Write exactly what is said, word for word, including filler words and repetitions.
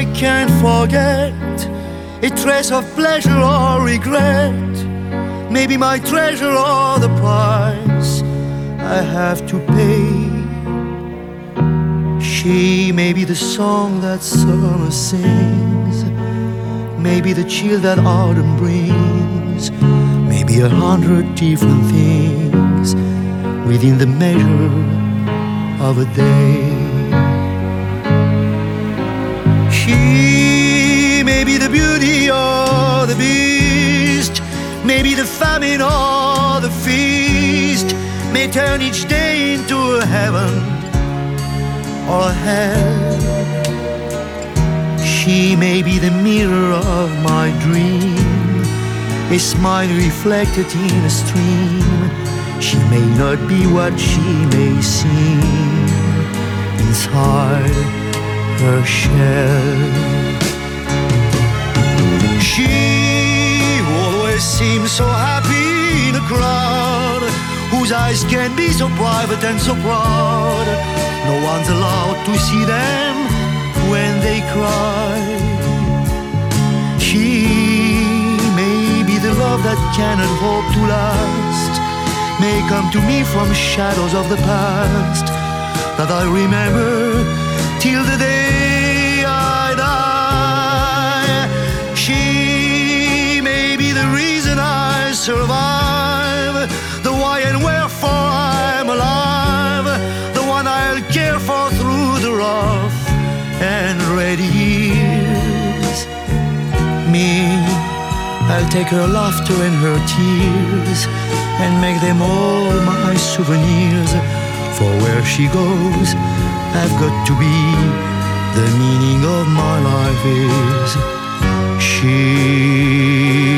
I can't forget a trace of pleasure or regret. Maybe my treasure or the price I have to pay. She may be the song that summer sings, maybe the chill that autumn brings, maybe a hundred different things within the measure of a day. She may be the beauty or the beast, maybe the famine or the feast, may turn each day into a heaven or hell. She may be the mirror of my dream, a smile reflected in a stream. She may not be what she may seem inside her shell. She always seems so happy in a crowd, whose eyes can be so private and so proud. No one's allowed to see them when they cry. She may be the love that cannot hope to last, may come to me from shadows of the past that I remember till the day I die. She may be the reason I survive, the why and wherefore I'm alive, the one I'll care for through the rough and ready years. Me, I'll take her laughter and her tears and make them all my souvenirs. For where she goes, I've got to be. The meaning of my life is she.